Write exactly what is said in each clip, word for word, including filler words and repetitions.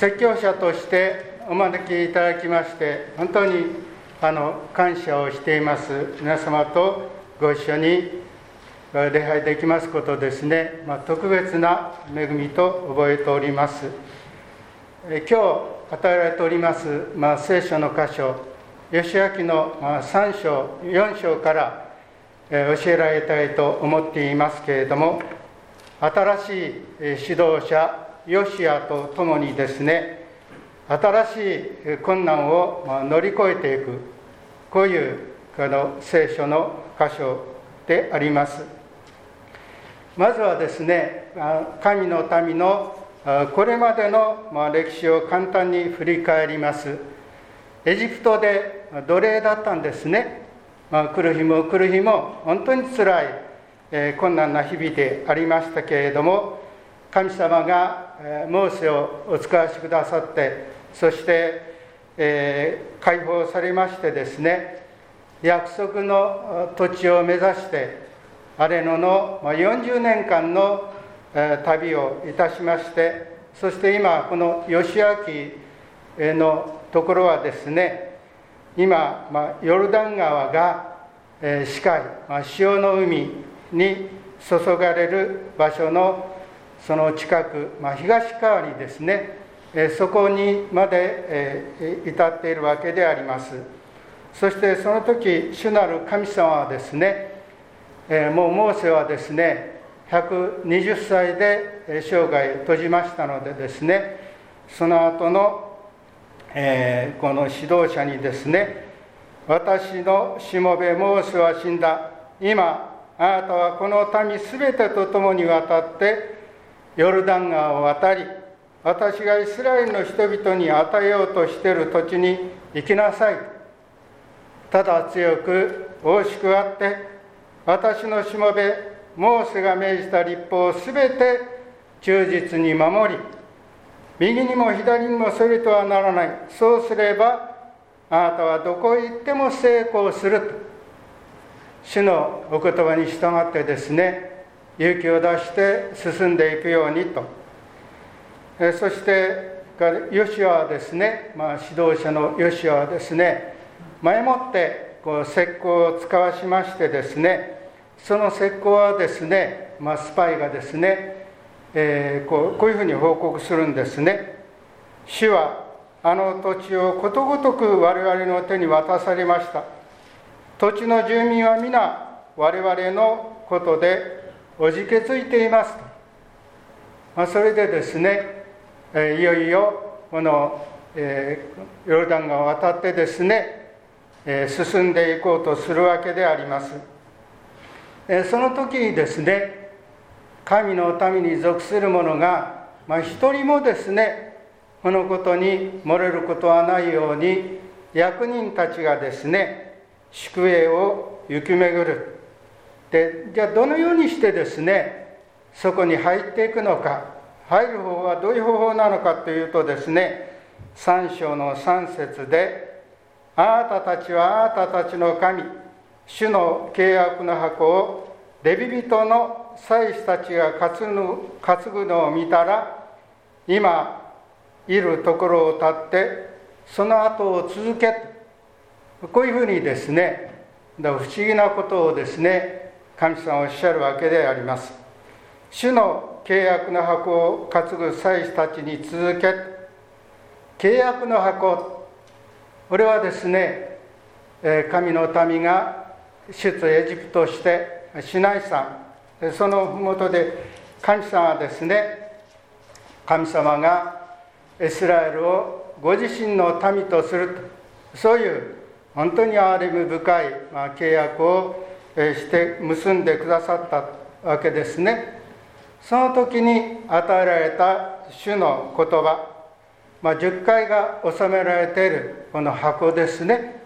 説教者としてお招きいただきまして本当にあの感謝をしています。皆様とご一緒に礼拝できますことですね、まあ、特別な恵みと覚えております。え今日与えられております、まあ、聖書の箇所義明のさん章よん章からえ教えられたいと思っていますけれども、新しい指導者ヨシアと共にですね、新しい困難を乗り越えていく、こういうこの聖書の箇所であります。まずはですね、神の民のこれまでの歴史を簡単に振り返ります。エジプトで奴隷だったんですね。まあ、来る日も来る日も本当につらい、えー、困難な日々でありましたけれども、神様が、えー、モーセをお使わしくださって、そして、えー、解放されましてですね、約束の土地を目指して荒れ野のよんじゅうねんかんの、えー、旅をいたしまして、そして今この義明のところはですね、今、まあ、ヨルダン川が、えー、視界、まあ、潮の海に注がれる場所のその近く、まあ、東側にですね、えー、そこにまで、えー、至っているわけであります。そしてその時主なる神様はですね、えー、もうモーセはですねひゃくにじゅっさいで生涯を閉じましたのでですね、その後のえー、この指導者にですね、私のしもべモーセは死んだ。今あなたはこの民すべてと共に渡ってヨルダン川を渡り、私がイスラエルの人々に与えようとしている土地に行きなさい。ただ強く大しくあって、私のしもべモーセが命じた律法をすべて忠実に守り、右にも左にもそれとはならない。そうすればあなたはどこへ行っても成功すると、主のお言葉に従ってですね、勇気を出して進んでいくようにと。えそしてヨシュアはですね、まあ、指導者のヨシュアはですね、前もってこう石膏を使わしましてですね、その石膏はですね、まあ、スパイがですね、えー、こう、こういうふうに報告するんですね。主はあの土地をことごとく我々の手に渡されました。土地の住民は皆我々のことでおじけついていますと。まあ、それでですね、えー、いよいよこの、えー、ヨルダン川を渡ってですね、えー、進んでいこうとするわけであります。えー、その時にですね、神の民に属する者が、まあ、一人もですね、このことに漏れることはないように、役人たちがですね、宿営を行き巡る。で、じゃあどのようにしてですね、そこに入っていくのか、入る方法はどういう方法なのかというとですね、さん章のさん節で、あなたたちはあなたたちの神、主の契約の箱をレビ人の祭司たちが担ぐのを見たら、今いるところを立ってその後を続け、こういうふうにですね、不思議なことをですね、神様はおっしゃるわけであります。主の契約の箱を担ぐ祭司たちに続け、契約の箱、これはですね、神の民が出エジプトしてシナイ山、その麓で神様はですね、神様がイスラエルをご自身の民とすると、そういう本当に憐れみ深い契約をして結んでくださったわけですね。その時に与えられた主の言葉、まあ、じゅっかいが収められているこの箱ですね。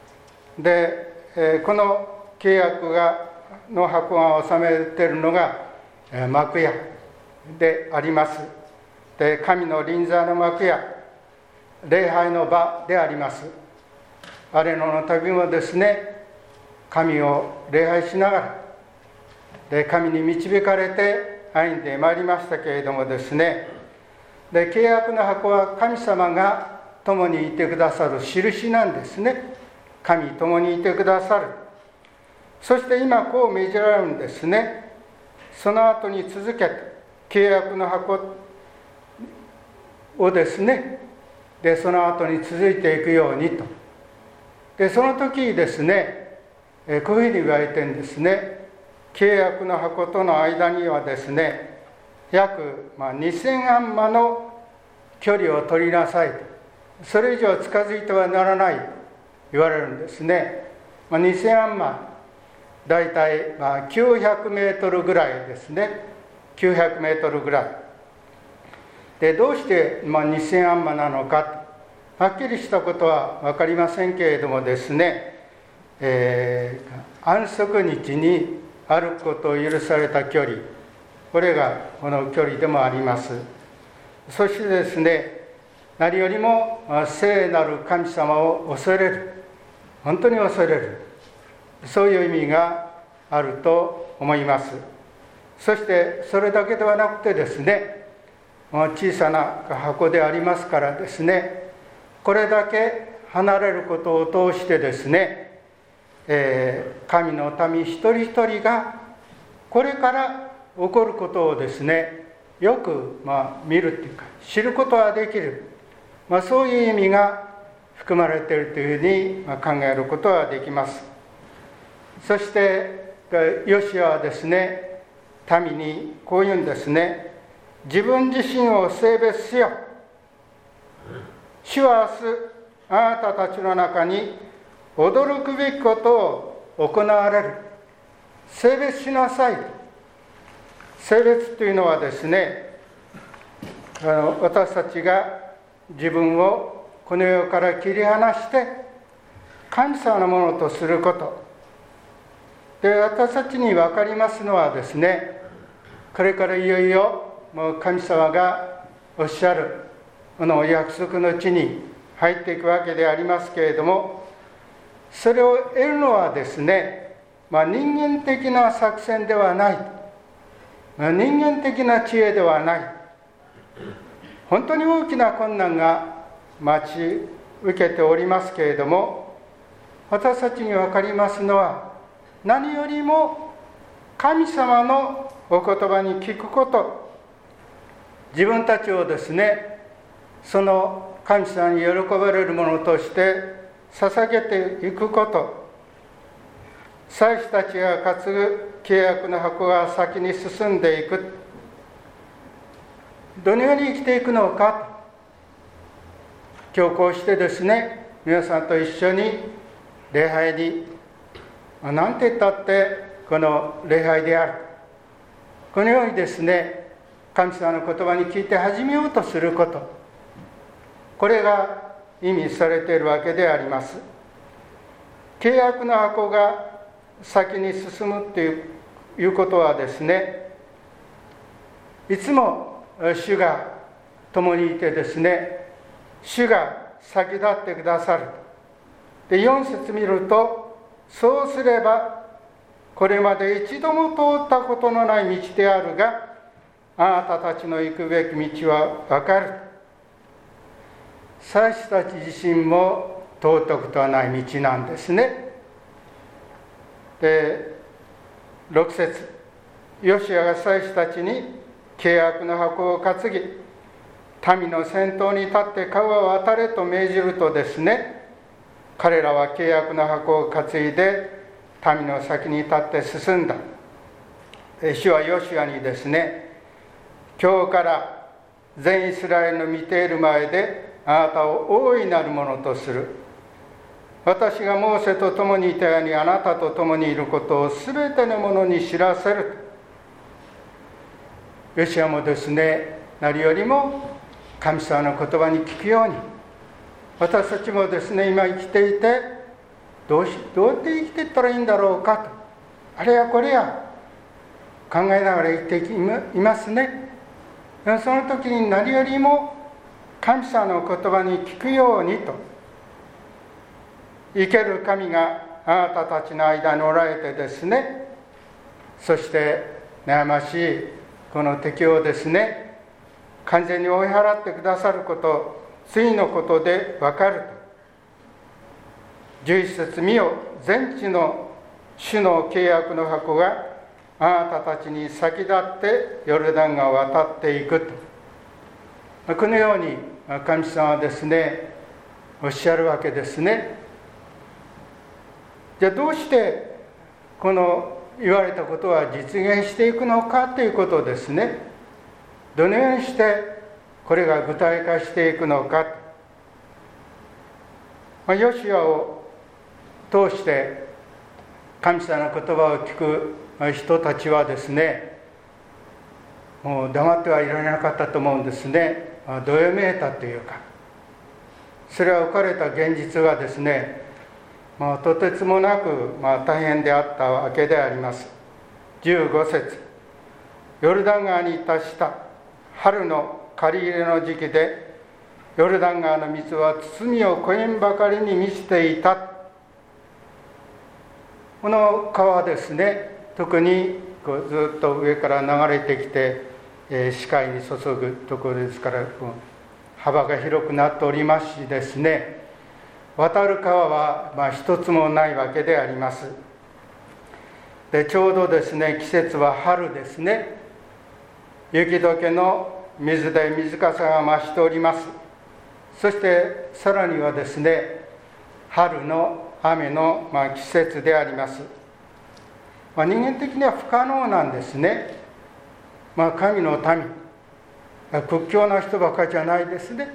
で、この契約がの箱が収めているのが幕屋であります。で、神の臨在の幕屋、礼拝の場であります。荒れ野の旅もですね、神を礼拝しながらで神に導かれて歩んでまいりましたけれどもですね、 で、契約の箱は神様が共にいてくださる印なんですね。神共にいてくださる。そして今こう命じられるんですね。その後に続けて契約の箱をですね、でその後に続いていくようにと。でその時ですね、えこういうふうに言われてるんですね。契約の箱との間にはですね、約、まあ、にせんアンマの距離を取りなさいと。それ以上近づいてはならないと言われるんですね。まあ、にせんアンマ、だいたいまあきゅうひゃくメートルぐらいですね。きゅうひゃくメートルぐらい。で、どうしてまあにせんアンマなのかと、はっきりしたことは分かりませんけれどもですね、えー、安息日に歩くことを許された距離、これがこの距離でもあります。そしてですね、何よりも聖なる神様を恐れる、本当に恐れる、そういう意味があると思います。そしてそれだけではなくてですね、小さな箱でありますからですね、これだけ離れることを通してですね、えー、神の民一人一人がこれから起こることをですね、よく、まあ、見るというか知ることができる、まあ、そういう意味が含まれているというふうに考えることができます。そしてヨシアはですね、民にこう言うんですね。自分自身を聖別しよ。主は明日あなたたちの中に驚くべきことを行われる。聖別しなさい。聖別というのはですね、あの私たちが自分をこの世から切り離して神様のものとすることで、私たちに分かりますのはですね、これからいよいよもう神様がおっしゃるこの約束の地に入っていくわけでありますけれども、それを得るのはですね、まあ、人間的な作戦ではない、まあ、人間的な知恵ではない。本当に大きな困難が待ち受けておりますけれども、私たちに分かりますのは何よりも神様のお言葉に聞くこと、自分たちをですね、その神様に喜ばれるものとして捧げていくこと、祭司たちが担ぐ契約の箱が先に進んでいく、どのように生きていくのか、今日こうしてですね、皆さんと一緒に礼拝に、なんて言ったってこの礼拝である、このようにですね、神様の言葉に聞いて始めようとすること、これが意味されているわけであります。契約の箱が先に進むということはですね、いつも主が共にいてですね、主が先立ってくださる。で、よん節見ると、そうすればこれまで一度も通ったことのない道であるが、あなたたちの行くべき道は分かる。祭司たち自身も通ったことはない道なんですね。で、ろく節、ヨシアが祭司たちに契約の箱を担ぎ、民の先頭に立って川を渡れと命じるとですね、彼らは契約の箱を担いで民の先に立って進んだ。主はヨシアにですね、今日から全イスラエルの見ている前であなたを大いなるものとする。私がモーセと共にいたようにあなたと共にいることをすべてのものに知らせる。ヨシアもですね、何よりも神様の言葉に聞くように、私たちもですね、今生きていてどうしどうやって生きていったらいいんだろうかと、あれやこれや考えながら生きていますね。その時に何よりも神様の言葉に聞くようにと、生ける神があなたたちの間におられてですね、そして悩ましいこの敵をですね、 完全に追い払ってくださること、次のことで分かると。じゅういち節、見よ、全地の主の契約の箱があなたたちに先立ってヨルダン川を渡っていくと。このように神様はですね、おっしゃるわけですね。じゃあどうしてこの言われたことは実現していくのかということですね。どのようにしてこれが具体化していくのか。まあ、ヨシュアを通して神様の言葉を聞く人たちはですね、もう黙ってはいられなかったと思うんですね。どよめいたというか、それは置かれた現実がですね、まあ、とてつもなく、まあ、大変であったわけであります。じゅうご節、ヨルダン川に達した春の借り入れの時期で、ヨルダン川の水は包みを超えんばかりに満ちていた。この川ですね、特にこうずっと上から流れてきて、えー、視界に注ぐところですから、幅が広くなっておりますしですね、渡る川はまあ一つもないわけであります。で、ちょうどですね、季節は春ですね。雪解けの水で水かさが増しております。そしてさらにはですね、春の雨のまあ季節であります。まあ、人間的には不可能なんですね。まあ、神の民、屈強な人ばかりじゃないですね。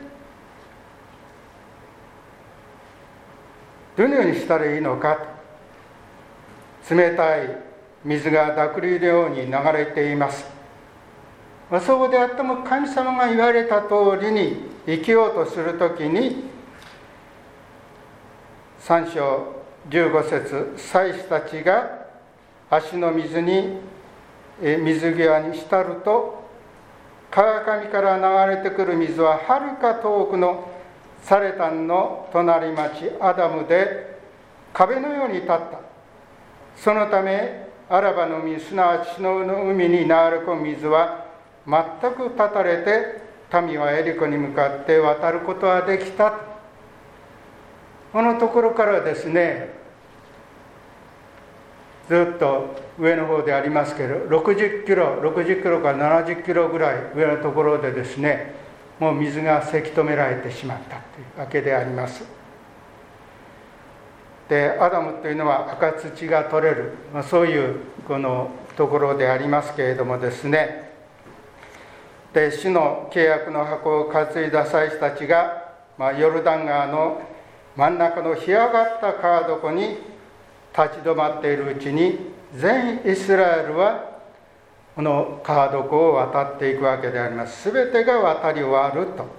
どのようにしたらいいのか。冷たい水が濁流のように流れています。まあ、そうであっても神様が言われた通りに生きようとするときに、さん章じゅうご節、祭司たちが足の水に水際に浸ると、川上から流れてくる水ははるか遠くのサレタンの隣町アダムで壁のように立った。そのためアラバの海、すなわち死の海に流れ込む水は全く断たれて、民はエリコに向かって渡ることはできた。このところからですね、ずっと上の方でありますけど、ろくじゅっキロ、ろくじゅっキロからななじゅっキロぐらい上のところでですね、もう水がせき止められてしまったというわけであります。で、アダムというのは赤土が取れる、まあ、そういうこのところでありますけれどもですね、で、主の契約の箱を担いだ祭司たちが、まあ、ヨルダン川の真ん中の干上がった川床に立ち止まっているうちに、全イスラエルはこの川床を渡っていくわけであります。すべてが渡り終わると。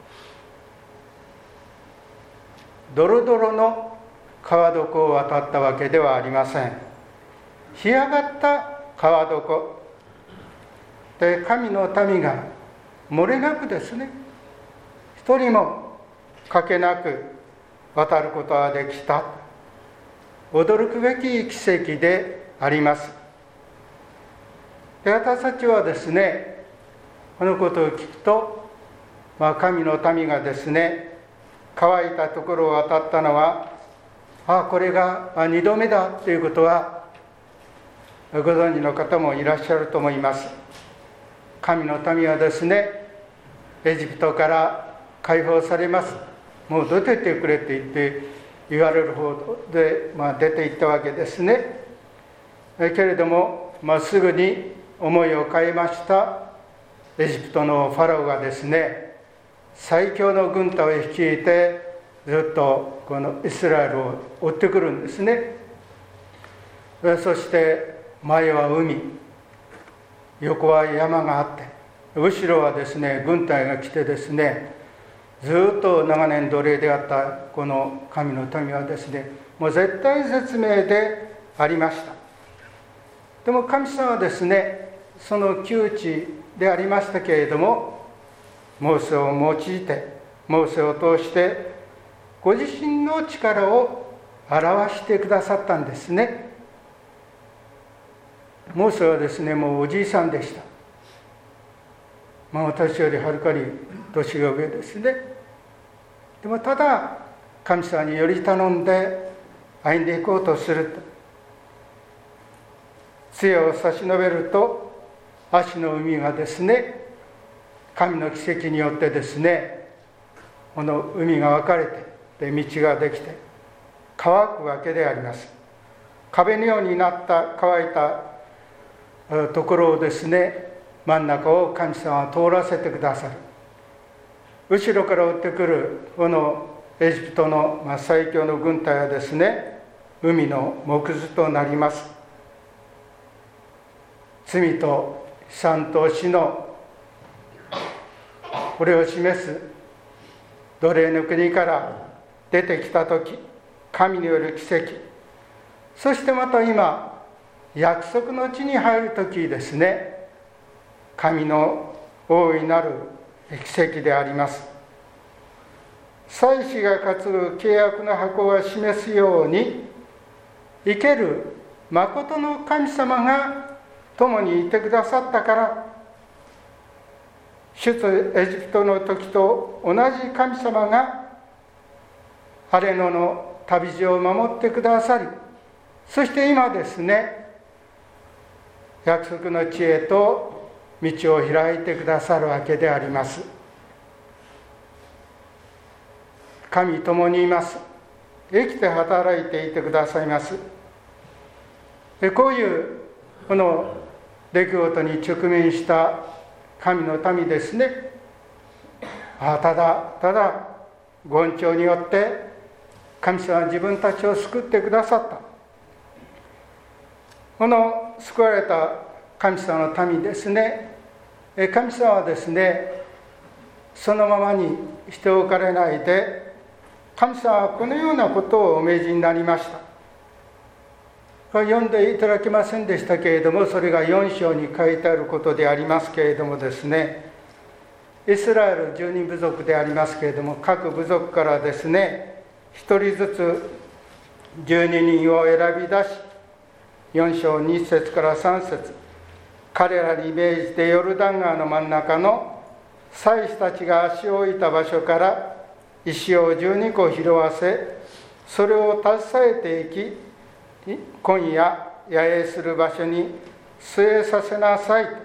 ドロドロの川床を渡ったわけではありません。干上がった川床で、神の民が漏れなくですね、一人も欠けなく渡ることができた。驚くべき奇跡であります。で、私たちはですね、このことを聞くと、まあ、神の民がですね、乾いたところを渡ったのは、ああ、これが二度目だということはご存知の方もいらっしゃると思います。神の民はですね、エジプトから解放されます。もう出てってくれって言って言われる方で、まあ、出て行ったわけですね。けれども、まあ、すぐに思いを変えましたエジプトのファラオがですね、最強の軍隊を率いてずっとこのイスラエルを追ってくるんですね。そして前は海、横は山があって、後ろはですね軍隊が来てですね、ずっと長年奴隷であったこの神の民はですね、もう絶対絶命でありました。でも神様はですね、その窮地でありましたけれども、モーセを用いて、モーセを通してご自身の力を表してくださったんですね。モーセはですね、もうおじいさんでした。 まあ、私よりはるかに年が上ですね。でもただ神様により頼んで歩んでいこうとすると、杖を差し伸べると足の海がですね、神の奇跡によってですね、この海が分かれて、で道ができて乾くわけであります。壁のようになった乾いたところをですね、真ん中を神様は通らせてくださる。後ろから追ってくるこのエジプトの最強の軍隊はですね、海の藻くずとなります。罪と悲惨と死のこれを示す奴隷の国から出てきたとき、神による奇跡、そしてまた今約束の地に入るときですね、神の大いなる奇跡であります。祭司が担ぐ契約の箱が示すように、生ける誠の神様が共にいてくださったから、出エジプトの時と同じ神様がアレノの旅路を守ってくださり、そして今ですね、約束の地へと道を開いてくださるわけであります。神共にいます。生きて働いていてくださいます。こういうこの出来事に直面した神の民ですね。あただただ言調によって神様は自分たちを救ってくださった。この救われた神様の民ですね、神様はですね、そのままにしておかれないで、神様はこのようなことをお命じになりました。読んでいただけませんでしたけれども、それがよん章に書いてあることでありますけれどもですね、イスラエルじゅうに部族でありますけれども、各部族からですね、一人ずつじゅうににんを選び出し、よん章に節からさん節、彼らに命じてヨルダン川の真ん中の祭司たちが足を置いた場所から石をじゅうにこ拾わせ、それを携えていき、今夜野営する場所に据えさせなさい。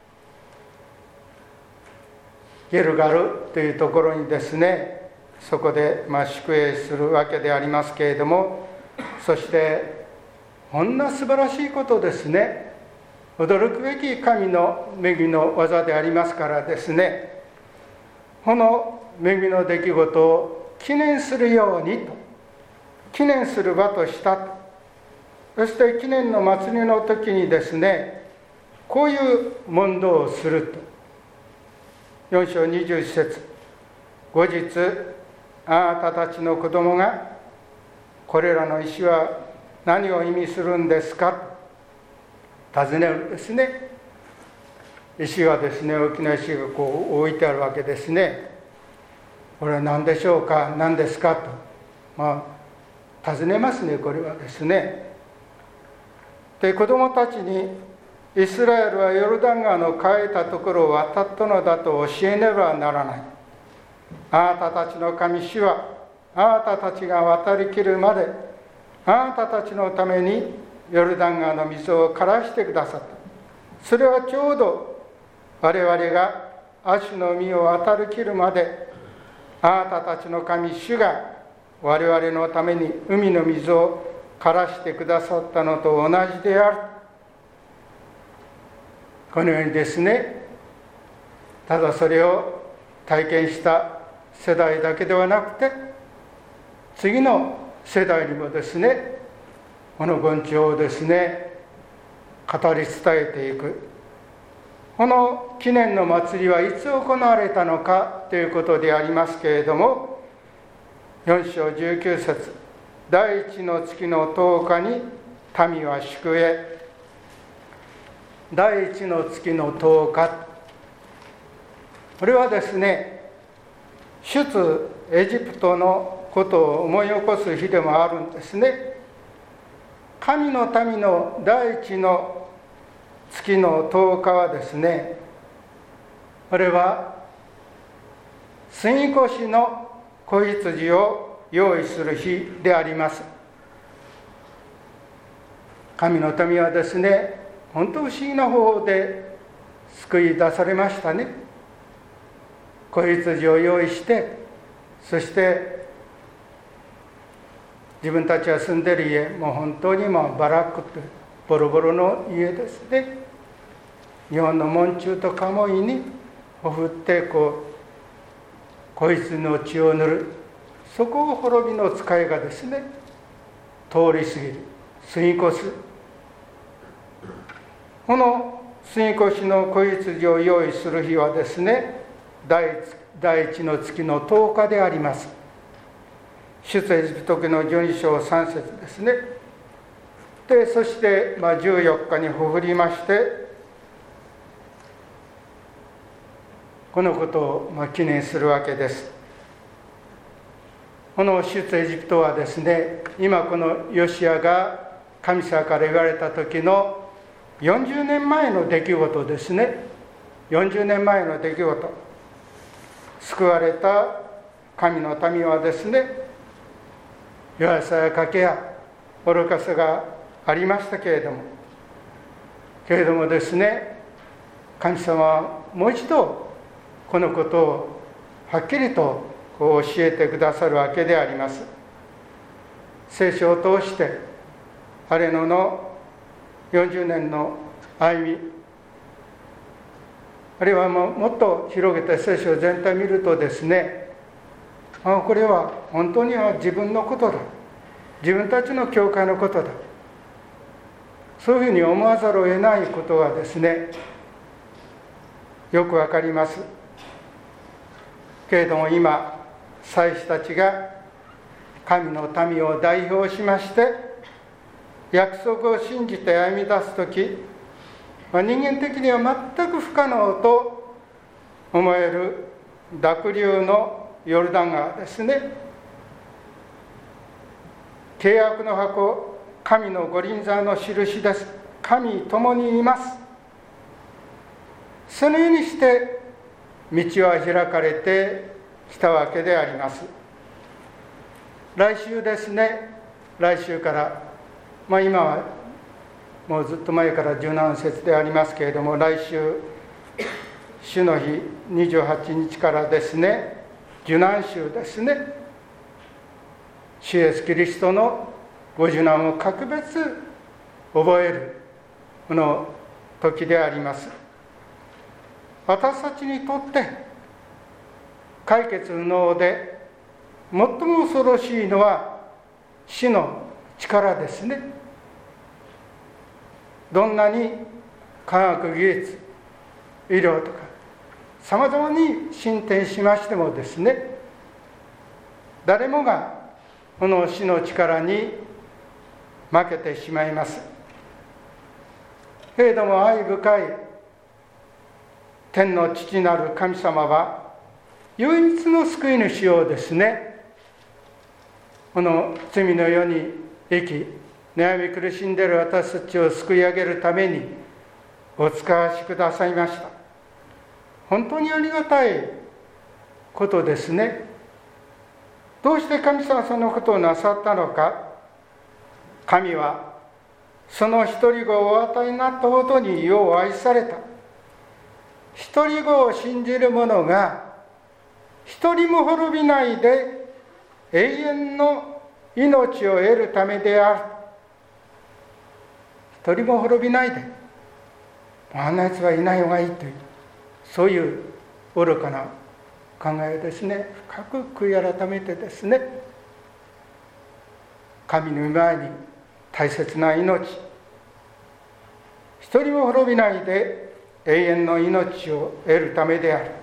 ゲルガルというところにですね、そこでまあ宿営するわけでありますけれども、そしてこんな素晴らしいことですね、驚くべき神の恵みの技でありますからですね、この恵みの出来事を記念するようにと、記念する場としたと。そして記念の祭りの時にですね、こういう問答をすると。よん章にじゅういち節、後日あなたたちの子供が、これらの石は何を意味するんですかと尋ねるんですね。石はですね、大きな石がこう置いてあるわけですね。これは何でしょうか、何ですかと、まあ尋ねますね。これはですね、で子供たちに、イスラエルはヨルダン川の乾いたところを渡ったのだと教えねばならない。あなたたちの神主は、あなたたちが渡りきるまで、あなたたちのためにヨルダン川の水を枯らしてくださった。それはちょうど我々がアシュの海を渡りきるまで、あなたたちの神主が我々のために海の水を枯らしてくださったのと同じである。このようにですね、ただそれを体験した世代だけではなくて、次の世代にもですね、この言調をですね、語り伝えていく。この記念の祭りはいつ行われたのかということでありますけれども、よん章じゅうきゅう節、第一の月のとおかに民は宿営。第一の月のとおか、これはですね、出エジプトのことを思い起こす日でもあるんですね。神の民の第一の月のとおかはですね、 これは杉越の子羊を用意する日であります。神の民はですね、本当不思議な方法で救い出されましたね。子羊を用意して、そして自分たちが住んでいる家、もう本当にもうバラックとボロボロの家ですね。日本の門柱と鴨居にほふってこう子羊の血を塗る、そこを滅びの使いがですね通り過ぎる、過ぎ越す。この過ぎ越しの子羊を用意する日はですね、第一の月のとおかであります。出エジプト記のじゅうに章さん節ですね。でそして、まあ、じゅうよっかにほふりまして、このことを、まあ、記念するわけです。この出エジプトはですね、今このヨシアが神様から言われた時のよんじゅうねんまえの出来事ですね。よんじゅうねんまえの出来事。救われた神の民はですね、弱さや賭けや愚かさがありましたけれども、けれどもですね、神様はもう一度このことをはっきりとこう教えてくださるわけであります。聖書を通してアレノのよんじゅうねんの歩み、あるいはもっと広げて聖書全体を見るとですね、あこれは本当には自分のことだ、自分たちの教会のことだ、そういうふうに思わざるを得ないことがですね、よくわかります。けれども今、祭司たちが神の民を代表しまして約束を信じて歩み出すとき、まあ、人間的には全く不可能と思える濁流のヨルダン川ですね。契約の箱、神の御臨在の印です。神共にいます。そのようにして道は開かれてきたわけであります。来週ですね、来週から、まあ、今はもうずっと前からじゅうなな節でありますけれども、来週主の日にじゅうはちにちからですね、受難週ですね。主イエスキリストのご受難を格別覚えるこの時であります。私たちにとって解決不能で最も恐ろしいのは死の力ですね。どんなに科学技術、医療とかさまざまに進展しましてもですね、誰もがこの死の力に負けてしまいます。けれども愛深い天の父なる神様は唯一の救い主をですね、この罪の世に生き悩み苦しんでいる私たちを救い上げるためにお使わしくださいました。本当にありがたいことですね。どうして神様はそのことをなさったのか。神はその一人子をお与えになったほどに世を愛された。一人子を信じる者が一人も滅びないで永遠の命を得るためである。一人も滅びないで、あんなやつはいない方がいいという、そういう愚かな考えですね。深く悔い改めてですね、神の前に大切な命、一人も滅びないで永遠の命を得るためである。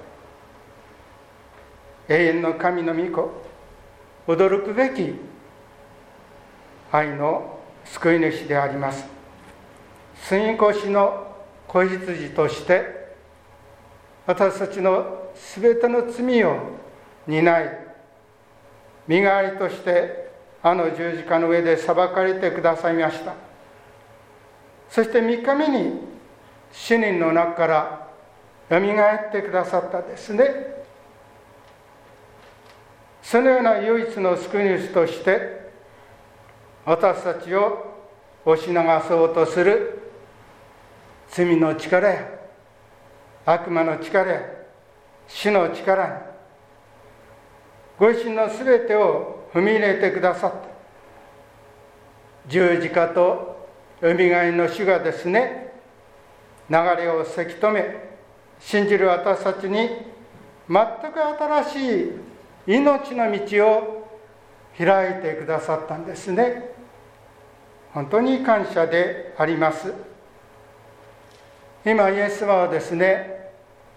永遠の神の御子、驚くべき愛の救い主であります。杉越の子羊として私たちのすべての罪を担い、身代わりとしてあの十字架の上で裁かれてくださいました。そしてみっかめに死人の中からよみがえってくださったですね。そのような唯一の救い主として私たちを押し流そうとする罪の力や悪魔の力や死の力にご自身のすべてを踏み入れてくださった十字架とよみがえりの主がですね、流れをせき止め、信じる私たちに全く新しい命の道を開いてくださったんですね。本当に感謝であります。今イエス様はですね、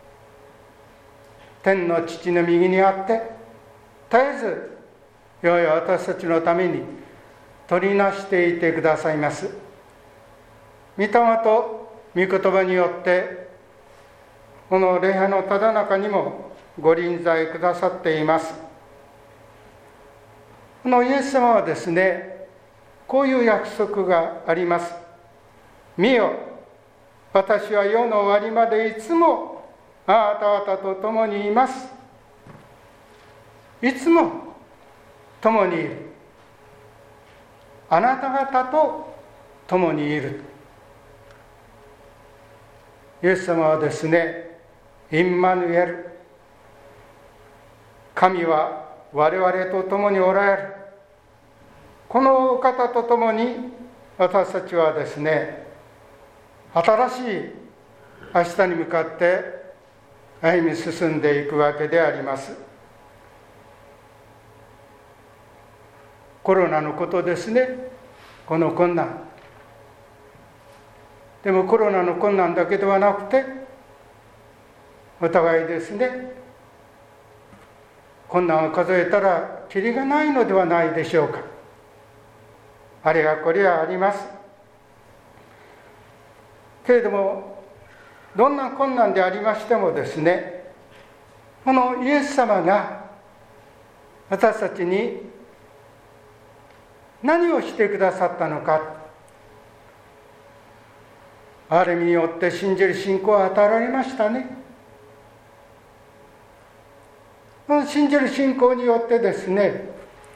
天の父の右にあって絶えずよい私たちのために取りなしていてくださいます。御霊と御言葉によってこの礼拝のただ中にもご臨在くださっています。このイエス様はですね、こういう約束があります。見よ、私は世の終わりまでいつもあなた方と共にいます。いつも共にいる。あなた方と共にいる。イエス様はですね、インマヌエル、神は我々と共におられる。このお方と共に私たちはですね、新しい明日に向かって歩み進んでいくわけであります。コロナのことですね、この困難。でもコロナの困難だけではなくて、お互いですね、困難を数えたらきりがないのではないでしょうか。あれがこれはあります。けれども、どんな困難でありましてもですね、このイエス様が私たちに何をしてくださったのか、ある意味によって信じる信仰を与えられましたね。この信じる信仰によってですね、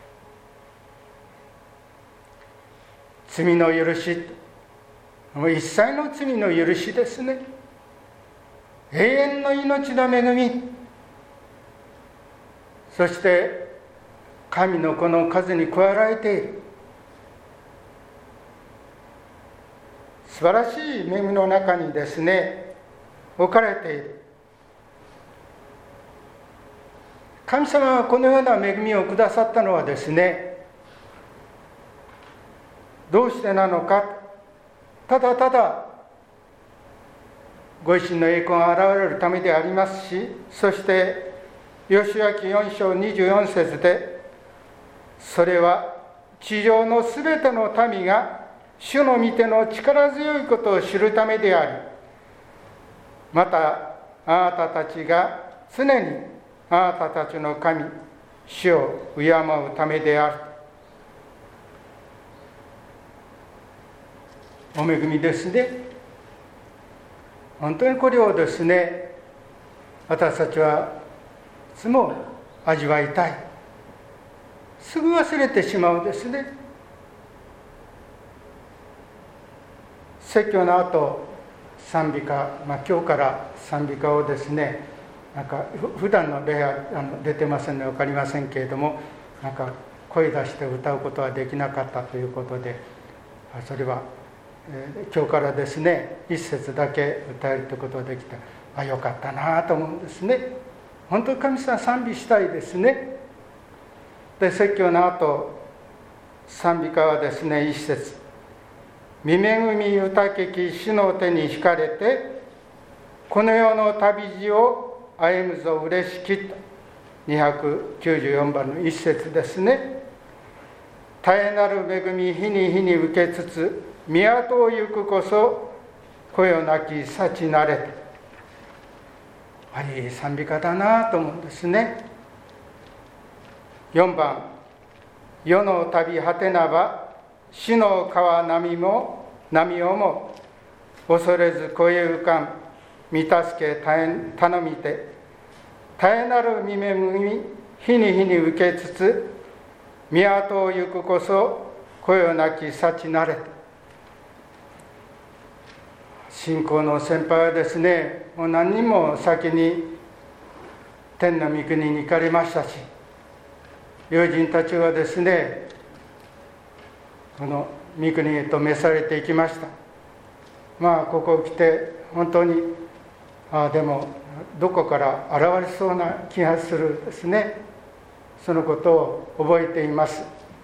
罪の許し、もう一切の罪の許しですね、永遠の命の恵み、そして神の子の数に加えられている素晴らしい恵みの中にですね、置かれている。神様がこのような恵みをくださったのはですね、どうしてなのか、ただただご自身の栄光が現れるためでありますし、そしてヨシュア記よん章にじゅうよん節で、それは地上のすべての民が主の御手の力強いことを知るためであり、またあなたたちが常にあなたたちの神主を敬うためである。お恵みですね。本当にこれをですね、私たちはいつも味わいたい。すぐ忘れてしまうですね。説教の後、賛美歌、まあ、今日から賛美歌をですね、なんか普段の例はあの出てませんので分かりませんけれども、なんか声出して歌うことはできなかったということで、それは、えー、今日からですね、一節だけ歌えるということができて、あ、よかったなと思うんですね。本当に神様賛美したいですね。で、説教の後、賛美歌はですね、一節、御恵み豊けき主の手に惹かれて、この世の旅路を歩むぞ嬉しき、にひゃくきゅうじゅうよんばんの一節ですね。絶えなる恵み日に日に受けつつ、都を行くこそこよなき幸なれ。やはり賛美歌だなと思うんですね。よんばん、世の旅果てなば死の川波も波をも恐れず越え浮かん、 御助け頼みて、絶えなる御恵み日に日に受けつつ、宮を行くこそこよなき幸なれ。信仰の先輩はですね、もう何人も先に天の御国に行かれましたし、友人たちはですね、この御国へと召されていきました。まあここ来て本当にああでもどこから現れそうな気がするですね。そのことを覚えています。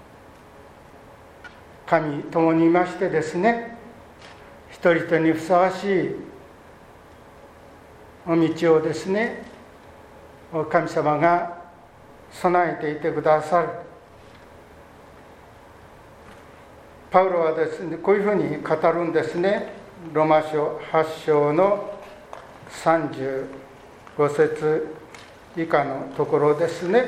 神共にいましてですね、一人一人にふさわしいお道をですね、神様が備えていてくださる。パウロはですね、こういうふうに語るんですね。ロマ書はち章のさんじゅうご節以下のところですね。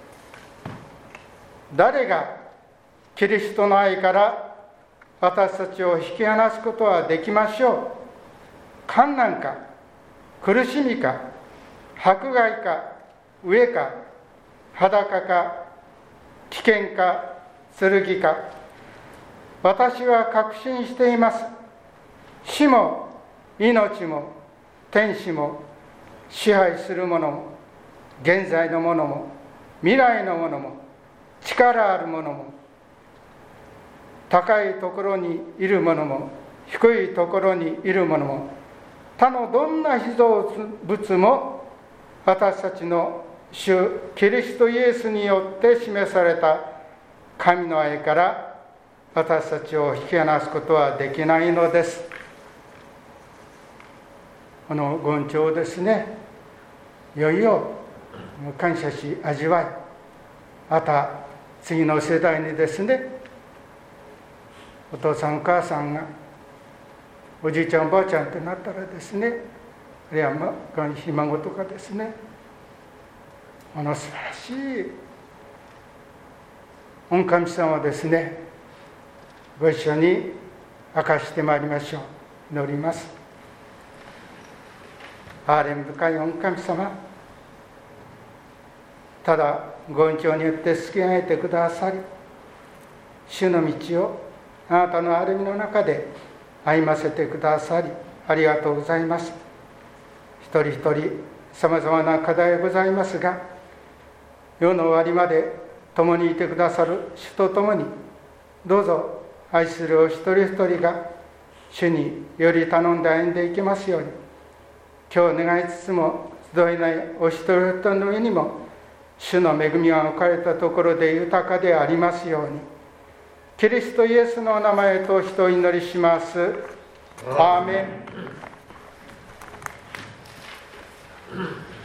誰がキリストの愛から私たちを引き離すことはできましょう。患難か、苦しみか、迫害か、飢えか、裸か、危険か、剣か。私は確信しています。死も命も天使も支配するものも現在のものも未来のものも力あるものも高いところにいるものも低いところにいるものも他のどんな被造物も私たちの主キリストイエスによって示された神の愛から私たちを引き離すことはできないのです。この言調をですね、いよいよ感謝し味わい、また次の世代にですね、お父さんお母さんがおじいちゃんおばあちゃんってなったらですね、あるいはひ孫とかですね、この素晴らしい御神様をですね、ご一緒に明かしてまいりましょう。祈ります。憐れみ深い御神様、ただご恩寵によって救い上げてくださり、主の道をあなたの歩みの中で歩ませてくださりありがとうございます。一人一人さまざまな課題がございますが、世の終わりまで共にいてくださる主と共に、どうぞ愛するお一人一人が主により頼んで歩んでいきますように、今日願いつつも集いないお一人一人の上にも主の恵みが置かれたところで豊かでありますように、キリストイエスの名前と人を祈りします。アーメン。